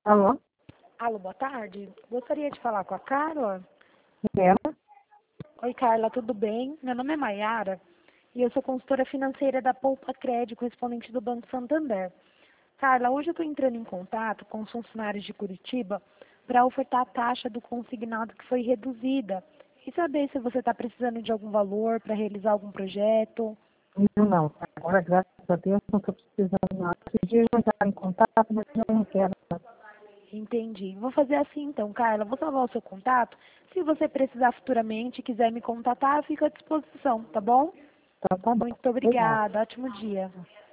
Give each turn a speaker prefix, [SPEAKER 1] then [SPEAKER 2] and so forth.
[SPEAKER 1] Alô?
[SPEAKER 2] Alô, boa tarde. Gostaria de falar com a Carla.
[SPEAKER 1] Ela?
[SPEAKER 2] Oi, Carla, tudo bem? Meu nome é Maiara e eu sou consultora financeira da Poupa Crédito, correspondente do Banco Santander. Carla, hoje eu estou entrando em contato com os funcionários de Curitiba para ofertar a taxa do consignado que foi reduzida e saber se você está precisando de algum valor para realizar algum projeto.
[SPEAKER 1] Não. Agora, graças a Deus, não estou precisando nada. Esses dias eu entrar em contato, mas eu não quero.
[SPEAKER 2] Entendi. Vou fazer assim então, Carla. Vou salvar o seu contato. Se você precisar futuramente e quiser me contatar, eu fico à disposição, tá bom?
[SPEAKER 1] Tá bom.
[SPEAKER 2] Muito
[SPEAKER 1] Obrigada.
[SPEAKER 2] obrigada. Ótimo dia.